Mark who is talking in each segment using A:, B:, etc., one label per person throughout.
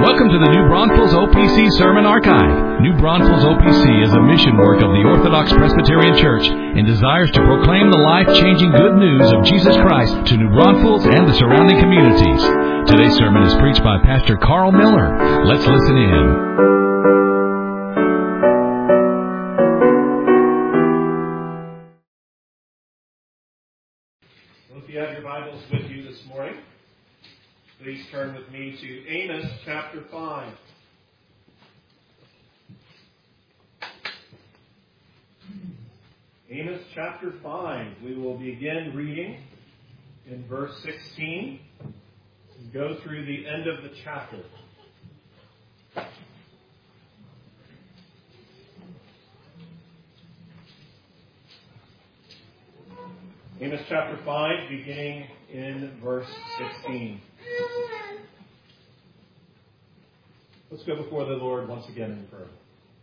A: Welcome to the New Braunfels OPC Sermon Archive. New Braunfels OPC is a mission work of the Orthodox Presbyterian Church and desires to proclaim the life-changing good news of Jesus Christ to New Braunfels and the surrounding communities. Today's sermon is preached by Pastor Carl Miller. Let's listen in.
B: Well, if you have your Bibles with you this morning, please turn with me to Amos chapter 5. Amos chapter 5. We will begin reading in verse 16 and go through the end of the chapter. Amos chapter 5, beginning in verse 16. Let's go before the Lord once again in prayer.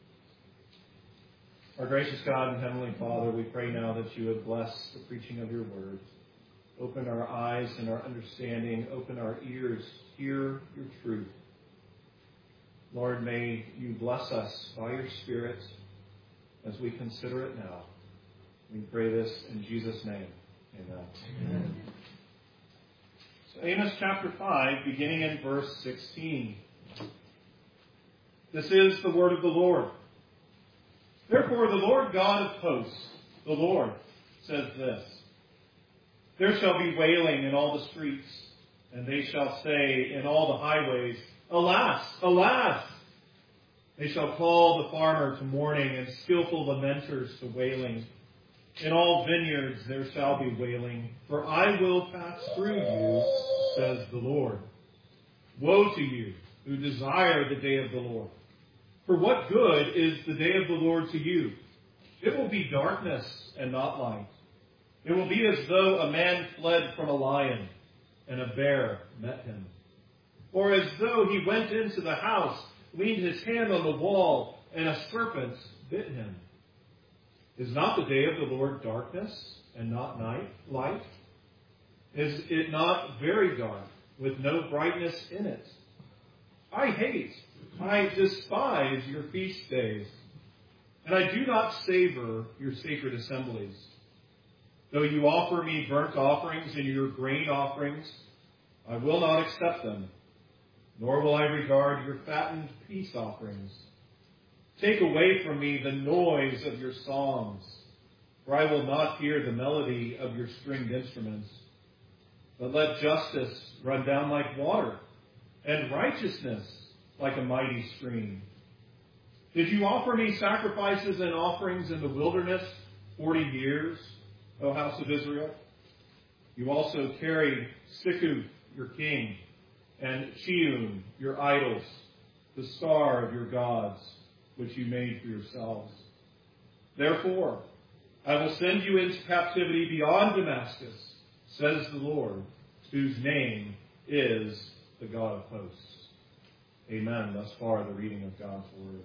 B: Our gracious God and Heavenly Father, we pray now that you would bless the preaching of your words. Open our eyes and our understanding. Open our ears. Hear your truth. Lord, may you bless us by your Spirit as we consider it now. We pray this in Jesus' name. Amen. Amen. So Amos chapter 5, beginning in verse 16. This is the word of the Lord. Therefore, the Lord God of hosts, the Lord, says this: There shall be wailing in all the streets, and they shall say in all the highways, Alas, alas! They shall call the farmer to mourning, and skillful lamenters to wailing. In all vineyards there shall be wailing, for I will pass through you, says the Lord. Woe to you who desire the day of the Lord. For what good is the day of the Lord to you? It will be darkness and not light. It will be as though a man fled from a lion and a bear met him. Or as though he went into the house, leaned his hand on the wall, and a serpent bit him. Is not the day of the Lord darkness and not light? Is it not very dark, with no brightness in it? I despise your feast days, and I do not savor your sacred assemblies. Though you offer me burnt offerings and your grain offerings, I will not accept them, nor will I regard your fattened peace offerings. Take away from me the noise of your songs, for I will not hear the melody of your stringed instruments. But let justice run down like water, and righteousness like a mighty stream. Did you offer me sacrifices and offerings in the wilderness 40 years, O house of Israel? You also carried Sikkuth, your king, and Chiun, your idols, the star of your gods, which you made for yourselves. Therefore, I will send you into captivity beyond Damascus, says the Lord, whose name is the God of hosts. Amen. Thus far, the reading of God's word.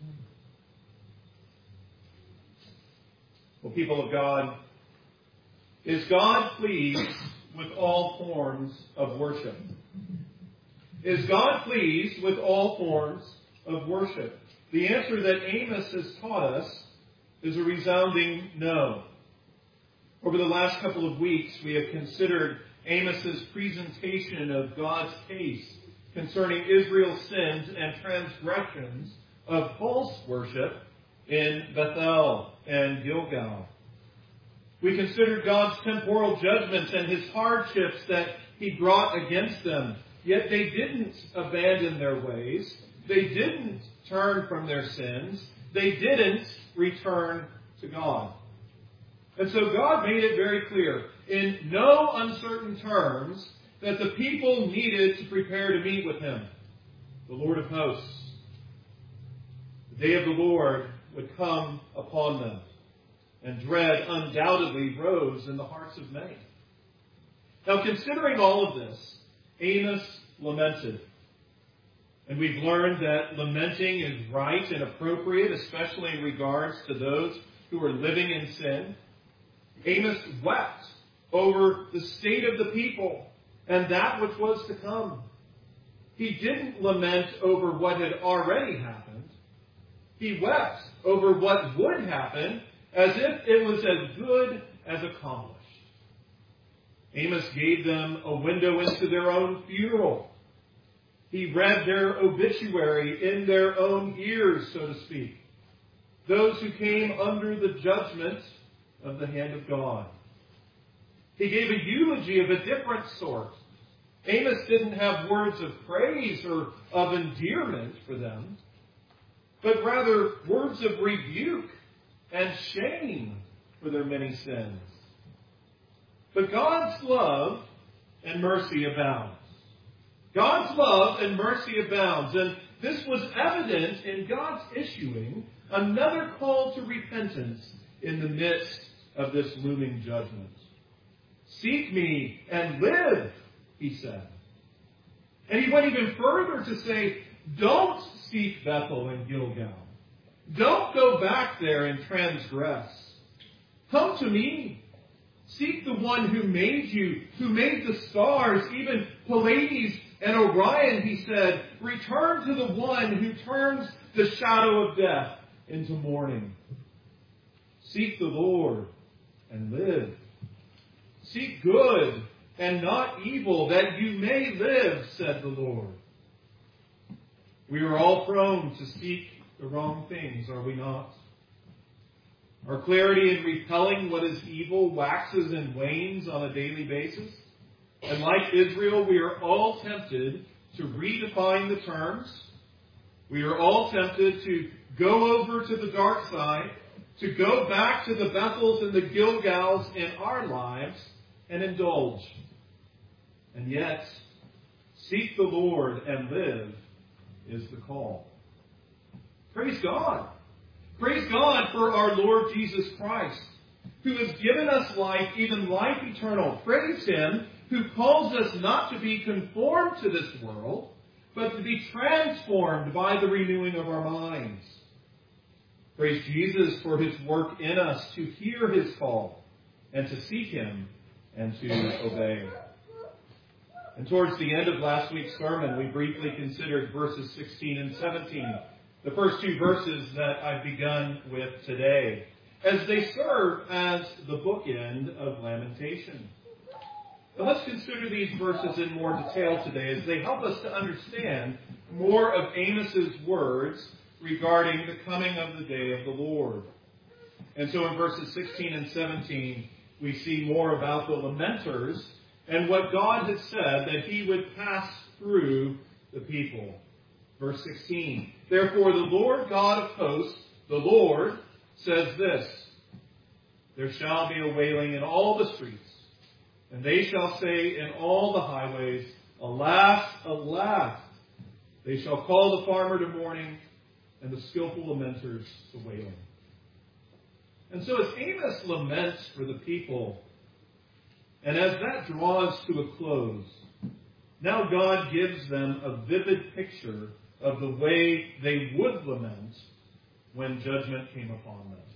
B: Well, people of God, is God pleased with all forms of worship? Is God pleased with all forms of worship? The answer that Amos has taught us is a resounding no. Over the last couple of weeks, we have considered Amos's presentation of God's case concerning Israel's sins and transgressions of false worship in Bethel and Gilgal. We considered God's temporal judgments and his hardships that he brought against them. Yet they didn't abandon their ways. They didn't turn from their sins. They didn't return to God. And so God made it very clear, in no uncertain terms, that the people needed to prepare to meet with him, the Lord of hosts. The day of the Lord would come upon them, and dread undoubtedly rose in the hearts of many. Now, considering all of this, Amos lamented. And we've learned that lamenting is right and appropriate, especially in regards to those who are living in sin. Amos wept over the state of the people and that which was to come. He didn't lament over what had already happened. He wept over what would happen as if it was as good as accomplished. Amos gave them a window into their own funeral. He read their obituary in their own ears, so to speak. Those who came under the judgment of the hand of God. He gave a eulogy of a different sort. Amos didn't have words of praise or of endearment for them, but rather words of rebuke and shame for their many sins. But God's love and mercy abounds. God's love and mercy abounds, and this was evident in God's issuing another call to repentance in the midst of this looming judgment. Seek me and live, he said. And he went even further to say, don't seek Bethel and Gilgal. Don't go back there and transgress. Come to me. Seek the one who made you, who made the stars, even Pleiades and Orion, he said. Return to the one who turns the shadow of death into morning. Seek the Lord and live. Seek good and not evil, that you may live, said the Lord. We are all prone to seek the wrong things, are we not? Our clarity in repelling what is evil waxes and wanes on a daily basis. And like Israel, we are all tempted to redefine the terms. We are all tempted to go over to the dark side, to go back to the Bethels and the Gilgals in our lives and indulge. And yet, seek the Lord and live is the call. Praise God. Praise God for our Lord Jesus Christ, who has given us life, even life eternal. Praise Him who calls us not to be conformed to this world, but to be transformed by the renewing of our minds. Praise Jesus for His work in us to hear His call and to seek Him and to obey. And towards the end of last week's sermon, we briefly considered verses 16 and 17, the first two verses that I've begun with today, as they serve as the bookend of Lamentation. But let's consider these verses in more detail today as they help us to understand more of Amos's words regarding the coming of the day of the Lord. And so in verses 16 and 17, we see more about the lamenters and what God had said that He would pass through the people. Verse 16, therefore the Lord God of hosts, the Lord, says this, there shall be a wailing in all the streets, and they shall say in all the highways, alas, alas. They shall call the farmer to mourning, and the skillful lamenters to wailing. And so as Amos laments for the people, and as that draws to a close, now God gives them a vivid picture of the way they would lament when judgment came upon them.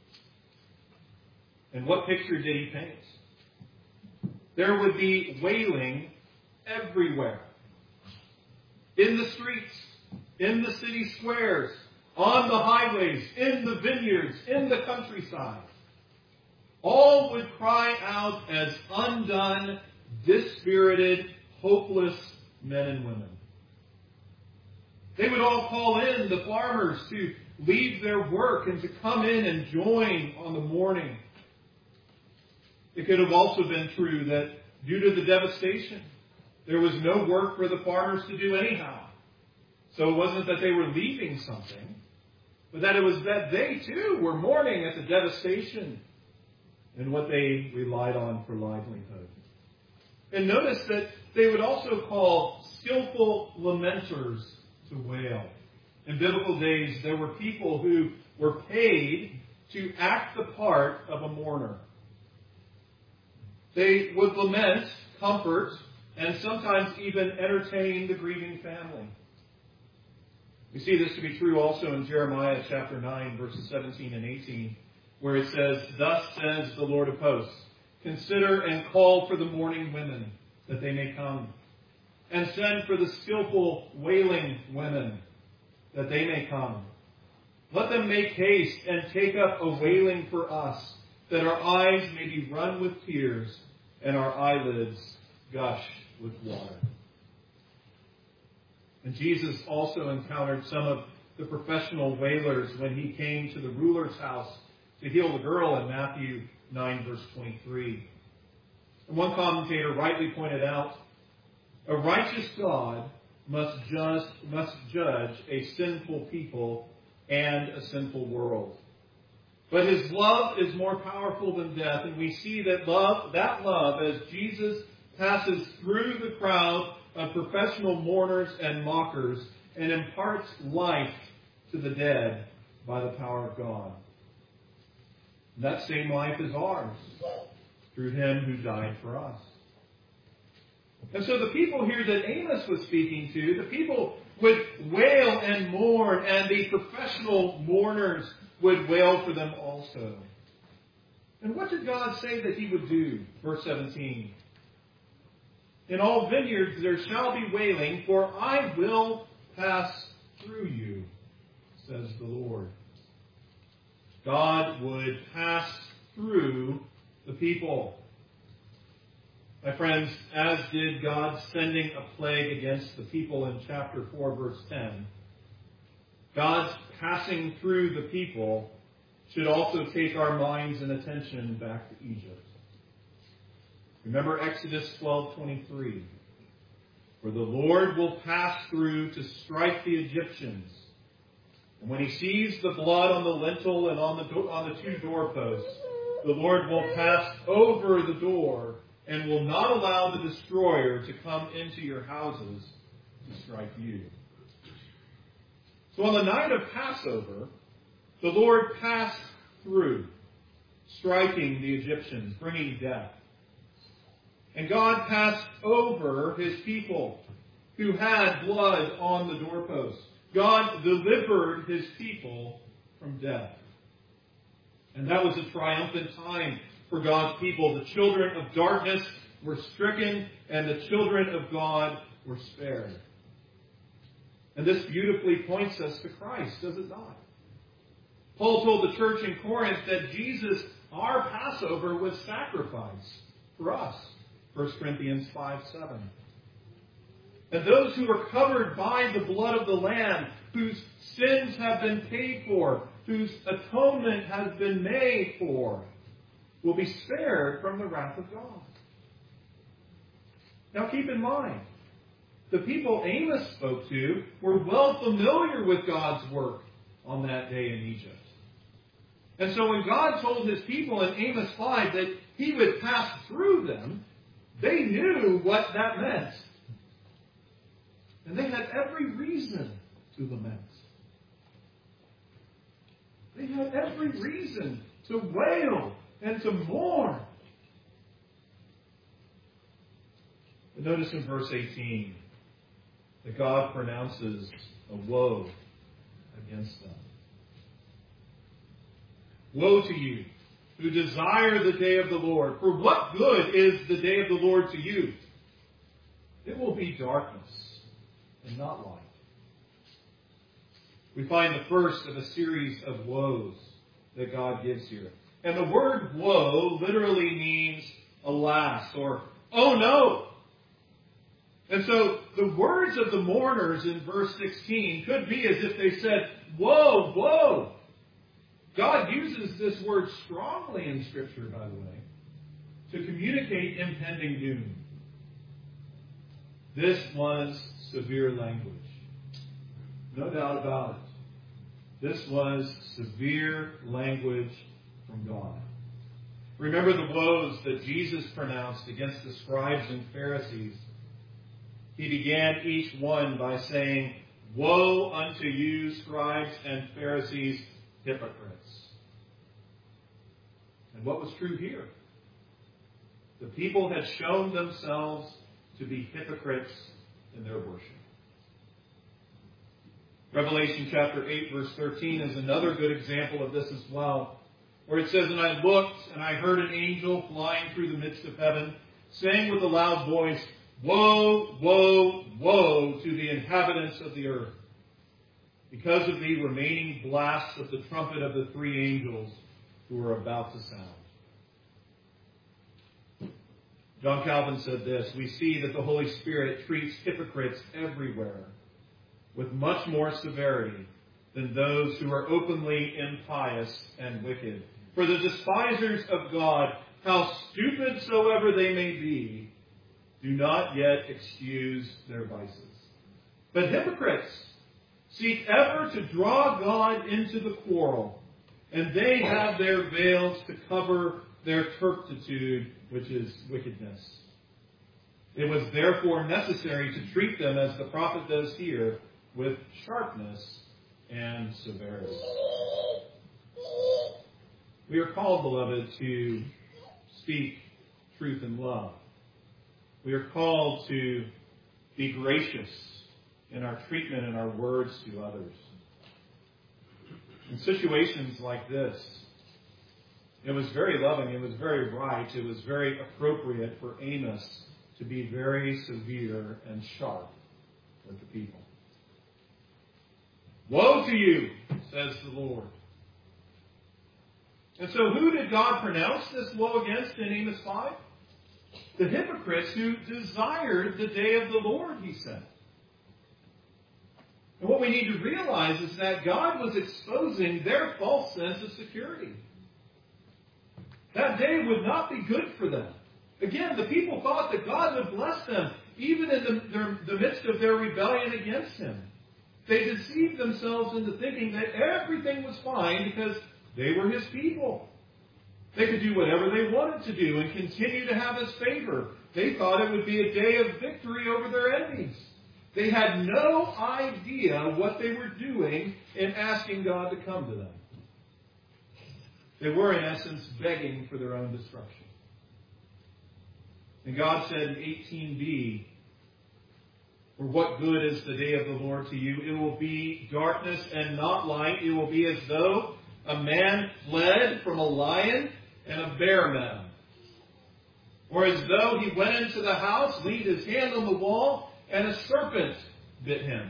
B: And what picture did He paint? There would be wailing everywhere. In the streets, in the city squares, on the highways, in the vineyards, in the countryside. All would cry out as undone, dispirited, hopeless men and women. They would all call in the farmers to leave their work and to come in and join on the mourning. It could have also been true that due to the devastation, there was no work for the farmers to do anyhow. So it wasn't that they were leaving something, but that it was that they too were mourning at the devastation and what they relied on for livelihood. And notice that they would also call skillful lamenters to wail. In biblical days, there were people who were paid to act the part of a mourner. They would lament, comfort, and sometimes even entertain the grieving family. We see this to be true also in Jeremiah chapter 9, verses 17 and 18, where it says, thus says the Lord of hosts, consider and call for the mourning women, that they may come. and send for the skillful wailing women, that they may come. Let them make haste and take up a wailing for us, that our eyes may be run with tears and our eyelids gush with water. And Jesus also encountered some of the professional wailers when he came to the ruler's house to heal the girl in Matthew 9, verse 23. And one commentator rightly pointed out, a righteous God must judge a sinful people and a sinful world. But his love is more powerful than death, and we see that love, as Jesus passes through the crowd of professional mourners and mockers and imparts life to the dead by the power of God. And that same life is ours through him who died for us. And so the people here that Amos was speaking to, the people would wail and mourn, and the professional mourners would wail for them also. And what did God say that he would do? Verse 17. In all vineyards there shall be wailing, for I will pass through you, says the Lord. God would pass through the people. My friends, as did God sending a plague against the people in chapter 4, verse 10, God's passing through the people should also take our minds and attention back to Egypt. Remember Exodus 12:23, where the Lord will pass through to strike the Egyptians. And when he sees the blood on the lintel and on the two doorposts, the Lord will pass over the door and will not allow the destroyer to come into your houses to strike you. So on the night of Passover, the Lord passed through, striking the Egyptians, bringing death. And God passed over his people who had blood on the doorposts. God delivered his people from death. And that was a triumphant time for God's people. The children of darkness were stricken, and the children of God were spared. And this beautifully points us to Christ, does it not? Paul told the church in Corinth that Jesus, our Passover, was sacrificed for us. 1 Corinthians 5:7. And those who are covered by the blood of the Lamb, whose sins have been paid for, whose atonement has been made for, will be spared from the wrath of God. Now keep in mind, the people Amos spoke to were well familiar with God's work on that day in Egypt. And so when God told his people in Amos 5 that he would pass through them, they knew what that meant. And they had every reason to lament. They had every reason to wail and to mourn. But notice in verse 18 that God pronounces a woe against them. Woe to you who desire the day of the Lord. For what good is the day of the Lord to you? It will be darkness and not light. We find the first of a series of woes that God gives here. And the word woe literally means alas or oh no. And so the words of the mourners in verse 16 could be as if they said, woe, woe. God uses this word strongly in Scripture, by the way, to communicate impending doom. This was severe language. No doubt about it. This was severe language from God. Remember the woes that Jesus pronounced against the scribes and Pharisees. He began each one by saying, woe unto you, scribes and Pharisees, hypocrites. And what was true here? The people had shown themselves to be hypocrites in their worship. Revelation chapter 8, verse 13 is another good example of this as well, where it says, and I looked, and I heard an angel flying through the midst of heaven, saying with a loud voice, Woe, woe, woe to the inhabitants of the earth, because of the remaining blasts of the trumpet of the three angels who are about to sound. John Calvin said this: we see that the Holy Spirit treats hypocrites everywhere with much more severity than those who are openly impious and wicked. For the despisers of God, how stupid soever they may be, do not yet excuse their vices. But hypocrites seek ever to draw God into the quarrel, and they have their veils to cover their turpitude, which is wickedness. It was therefore necessary to treat them, as the prophet does here, with sharpness and severity. We are called, beloved, to speak truth in love. We are called to be gracious in our treatment and our words to others. In situations like this, it was very loving, it was very right, it was very appropriate for Amos to be very severe and sharp with the people. Woe to you, says the Lord. And so who did God pronounce this woe against in Amos 5? The hypocrites who desired the day of the Lord, he said. And what we need to realize is that God was exposing their false sense of security. That day would not be good for them. Again, the people thought that God would bless them, even in the midst of their rebellion against Him. They deceived themselves into thinking that everything was fine because they were His people. They could do whatever they wanted to do and continue to have His favor. They thought it would be a day of victory over their enemies. They had no idea what they were doing in asking God to come to them. They were, in essence, begging for their own destruction. And God said in 18b, "For what good is the day of the Lord to you? It will be darkness and not light. It will be as though a man fled from a lion and a bear met him. Or as though he went into the house, leaned his hand on the wall, and a serpent bit him."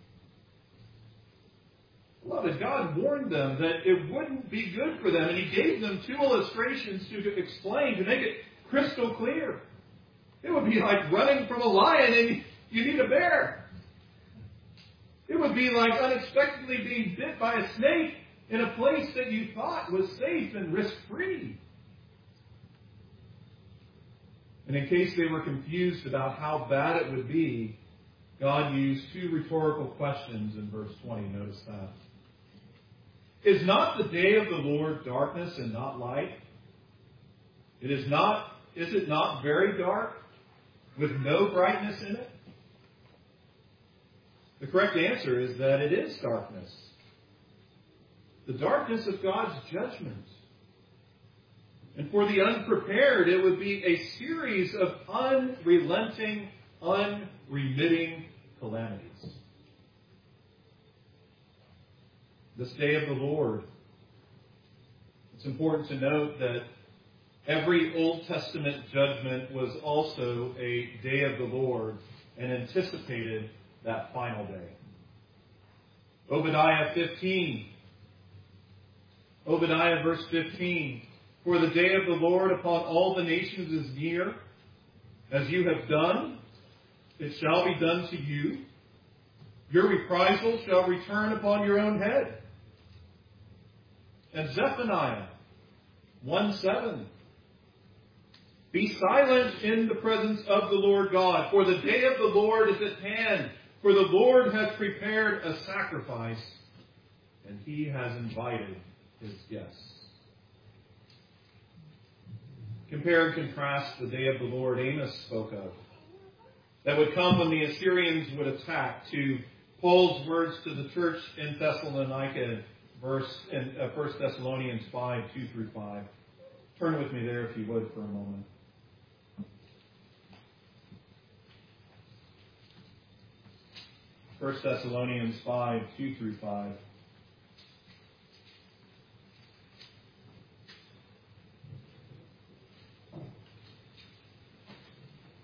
B: Beloved, God warned them that it wouldn't be good for them, and He gave them two illustrations to explain, to make it crystal clear. It would be like running from a lion and you need a bear. It would be like unexpectedly being bit by a snake in a place that you thought was safe and risk-free. And in case they were confused about how bad it would be, God used two rhetorical questions in verse 20. Notice that. Is not the day of the Lord darkness and not light? Is it not very dark, with no brightness in it? The correct answer is that it is darkness. The darkness of God's judgment. And for the unprepared, it would be a series of unrelenting, unremitting calamities. This day of the Lord. It's important to note that every Old Testament judgment was also a day of the Lord and anticipated that final day. Obadiah 15. Obadiah verse 15. "For the day of the Lord upon all the nations is near. As you have done, it shall be done to you. Your reprisal shall return upon your own head." And Zephaniah 1:7. "Be silent in the presence of the Lord God, for the day of the Lord is at hand. For the Lord has prepared a sacrifice, and He has invited His guests." Compare and contrast the day of the Lord Amos spoke of, that would come when the Assyrians would attack, to Paul's words to the church in Thessalonica, in 1 Thessalonians 5:2-5. Turn with me there if you would for a moment. 1 Thessalonians 5:2-5.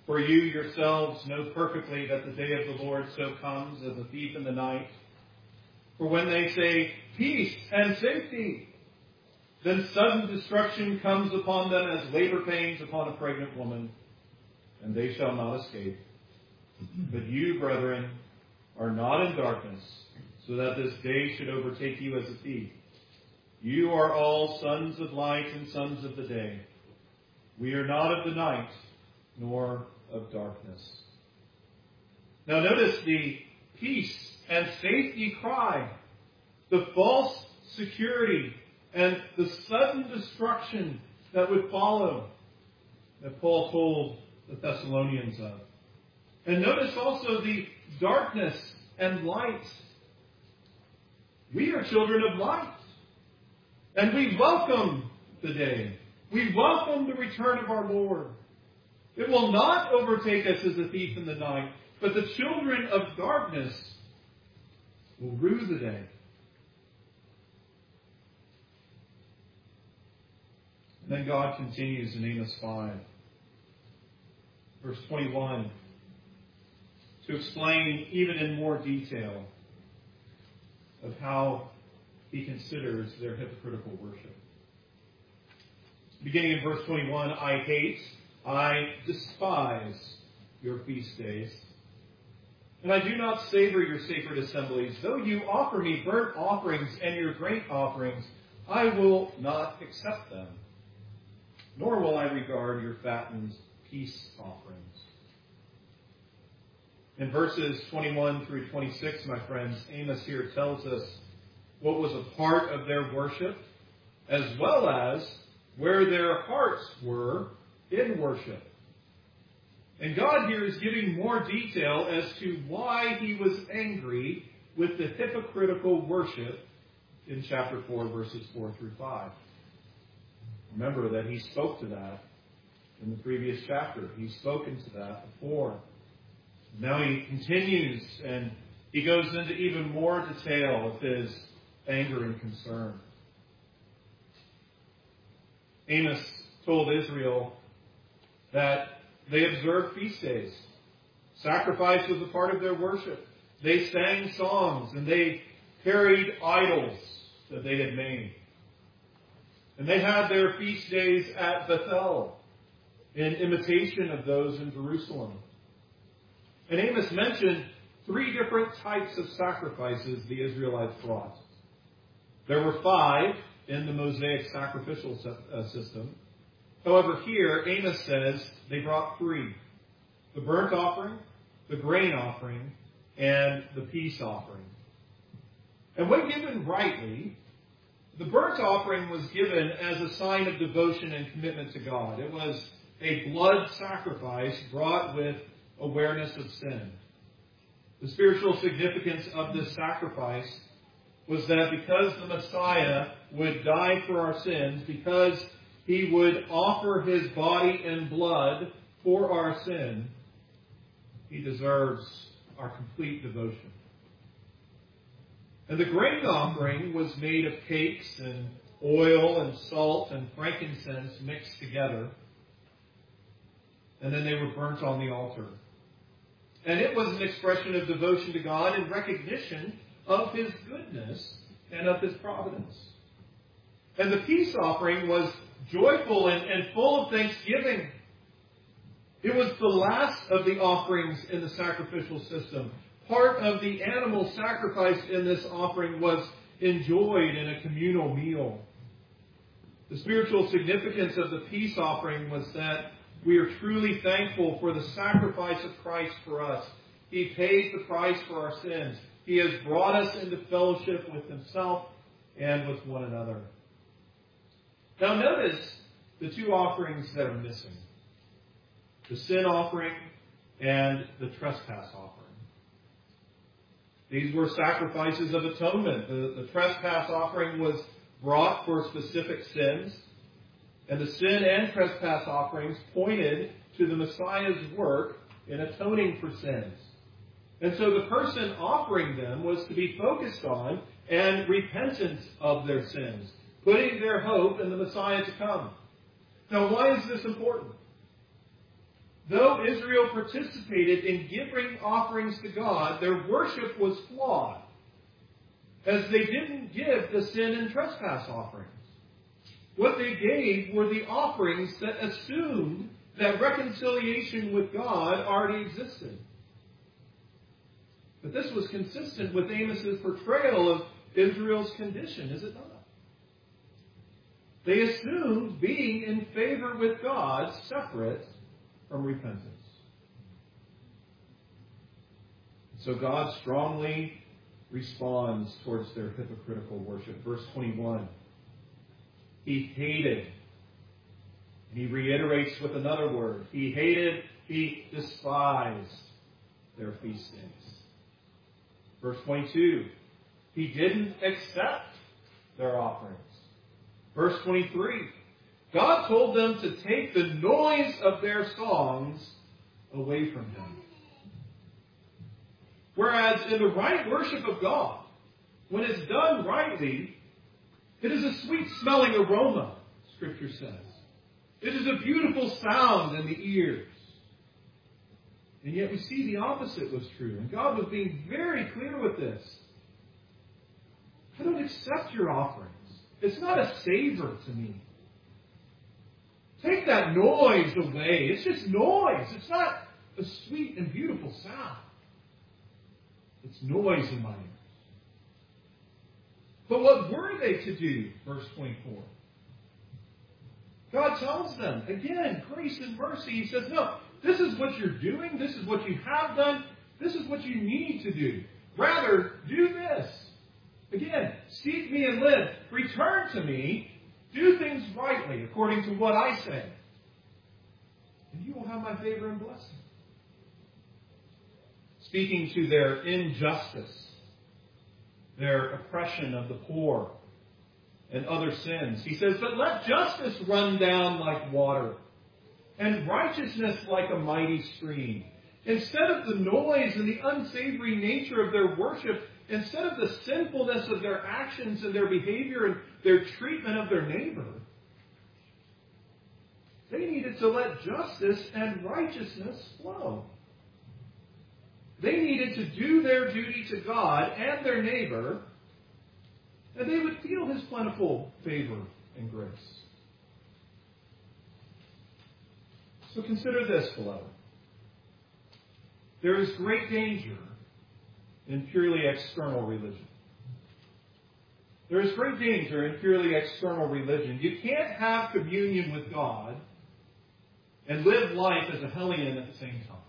B: For you yourselves know perfectly that the day of the Lord so comes as a thief in the night. For when they say, peace and safety, then sudden destruction comes upon them as labor pains upon a pregnant woman, and they shall not escape. But you, brethren, are not in darkness, so that this day should overtake you as a thief. You are all sons of light and sons of the day. We are not of the night, nor of darkness. Now notice the peace and safety cry, the false security, and the sudden destruction that would follow that Paul told the Thessalonians of. And notice also the darkness and light. We are children of light. And we welcome the day. We welcome the return of our Lord. It will not overtake us as a thief in the night, but the children of darkness will rue the day. And then God continues in Amos 5, verse 21, to explain even in more detail of how he considers their hypocritical worship. Beginning in verse 21, I despise your feast days, and I do not savor your sacred assemblies. Though you offer me burnt offerings and your grain offerings, I will not accept them, nor will I regard your fattened peace offerings. In verses 21 through 26, my friends, Amos here tells us what was a part of their worship, as well as where their hearts were in worship. And God here is giving more detail as to why he was angry with the hypocritical worship in chapter 4, verses 4 through 5. Remember that he spoke to that in the previous chapter. He's spoken to that before. Now he continues and he goes into even more detail of his anger and concern. Amos told Israel that they observed feast days. Sacrifice was a part of their worship. They sang songs and they carried idols that they had made. And they had their feast days at Bethel in imitation of those in Jerusalem. And Amos mentioned 3 different types of sacrifices the Israelites brought. There were 5 in the Mosaic sacrificial system. However, here Amos says they brought 3. The burnt offering, the grain offering, and the peace offering. And when given rightly, the burnt offering was given as a sign of devotion and commitment to God. It was a blood sacrifice brought with awareness of sin. The spiritual significance of this sacrifice was that because the Messiah would die for our sins, because he would offer his body and blood for our sin, he deserves our complete devotion. And the grain offering was made of cakes and oil and salt and frankincense mixed together. And then they were burnt on the altar. And it was an expression of devotion to God in recognition of his goodness and of his providence. And the peace offering was joyful and full of thanksgiving. It was the last of the offerings in the sacrificial system. Part of the animal sacrificed in this offering was enjoyed in a communal meal. The spiritual significance of the peace offering was that we are truly thankful for the sacrifice of Christ for us. He paid the price for our sins. He has brought us into fellowship with himself and with one another. Now notice the 2 offerings that are missing. The sin offering and the trespass offering. These were sacrifices of atonement. The trespass offering was brought for specific sins. And the sin and trespass offerings pointed to the Messiah's work in atoning for sins. And so the person offering them was to be focused on and repentant of their sins, putting their hope in the Messiah to come. Now, why is this important? though Israel participated in giving offerings to God, their worship was flawed, as they didn't give the sin and trespass offerings. What they gave were the offerings that assumed that reconciliation with God already existed. But this was consistent with Amos's portrayal of Israel's condition, is it not? They assumed being in favor with God separate from repentance. So God strongly responds towards their hypocritical worship. Verse 21. He hated. He reiterates with another word. He hated, he despised their feast days. Verse 22. He didn't accept their offerings. Verse 23. God told them to take the noise of their songs away from him. Whereas in the right worship of God, when it's done rightly, it is a sweet-smelling aroma, Scripture says. It is a beautiful sound in the ears. And yet we see the opposite was true. And God was being very clear with this. I don't accept your offerings. It's not a savor to me. Take that noise away. It's just noise. It's not a sweet and beautiful sound. It's noise in my ears. But what were they to do? Verse 24. God tells them, again, grace and mercy. He says, no, this is what you're doing. This is what you have done. This is what you need to do. Rather, do this. Again, seek me and live. Return to me. Do things rightly according to what I say. And you will have my favor and blessing. Speaking to their injustice, their oppression of the poor, and other sins. He says, but let justice run down like water, and righteousness like a mighty stream. Instead of the noise and the unsavory nature of their worship, instead of the sinfulness of their actions and their behavior and their treatment of their neighbor, they needed to let justice and righteousness flow. They needed to do their duty to God and their neighbor, and they would feel his plentiful favor and grace. So consider this, beloved. There is great danger in purely external religion. There is great danger in purely external religion. You can't have communion with God and live life as a hellion at the same time.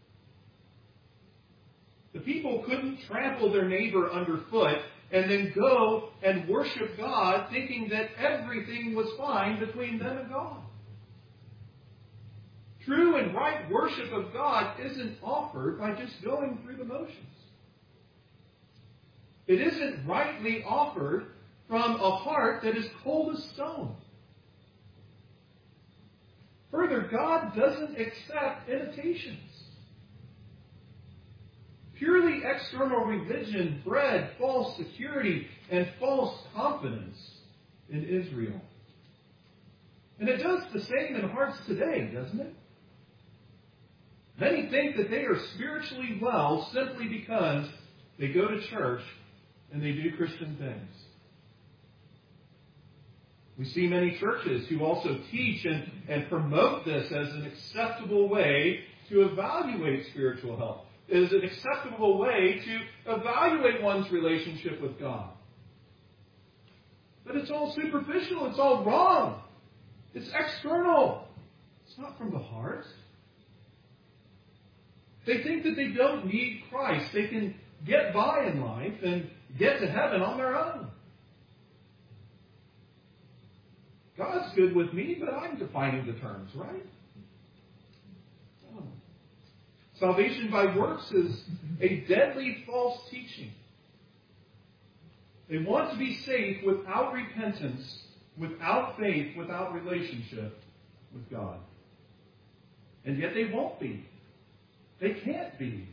B: The people couldn't trample their neighbor underfoot and then go and worship God thinking that everything was fine between them and God. True and right worship of God isn't offered by just going through the motions. It isn't rightly offered from a heart that is cold as stone. Further, God doesn't accept imitations. Purely external religion bred false security and false confidence in Israel. And it does the same in hearts today, doesn't it? Many think that they are spiritually well simply because they go to church and they do Christian things. We see many churches who also teach and promote this as an acceptable way to evaluate spiritual health. It is an acceptable way to evaluate one's relationship with God. But it's all superficial. It's all wrong. It's external. It's not from the heart. They think that they don't need Christ. They can get by in life and get to heaven on their own. God's good with me, but I'm defining the terms, right? Oh. Salvation by works is a deadly false teaching. They want to be saved without repentance, without faith, without relationship with God. And yet they won't be. They can't be.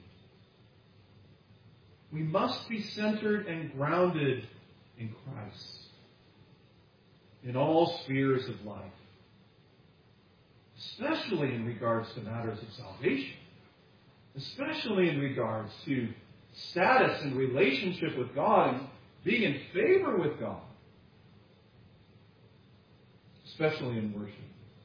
B: We must be centered and grounded in Christ in all spheres of life. especially in regards to matters of salvation, especially in regards to status and relationship with God and being in favor with God, especially in worship.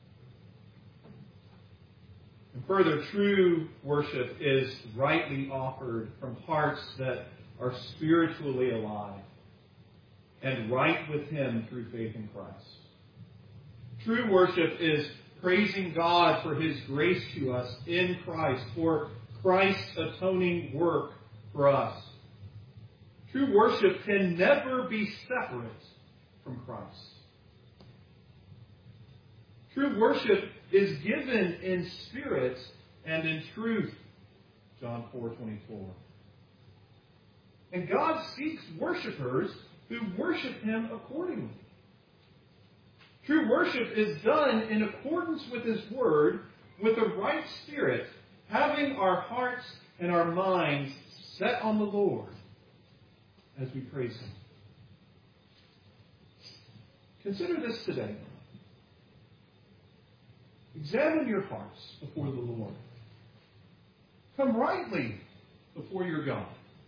B: And further, true worship is rightly offered from hearts that are spiritually alive and right with Him through faith in Christ. True worship is praising God for His grace to us in Christ, for Christ's atoning work for us. True worship can never be separate from Christ. True worship is given in spirit and in truth, John 4:24. And God seeks worshipers who worship Him accordingly. True worship is done in accordance with His Word, with the right spirit, having our hearts and our minds set on the Lord as we praise Him. Consider this today. Examine your hearts before the Lord. Come rightly before your God.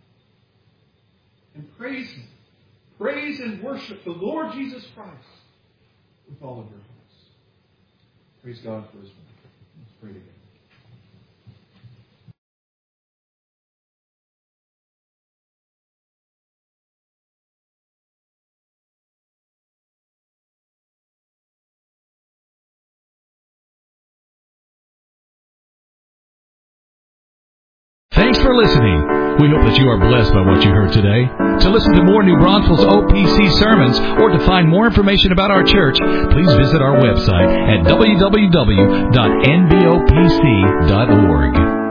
B: And praise Him. Praise and worship the Lord Jesus Christ with all of your hearts. Praise God for His word. Let's pray together.
A: Thanks for listening. We hope that you are blessed by what you heard today. To listen to more New Braunfels OPC sermons or to find more information about our church, please visit our website at www.nbopc.org.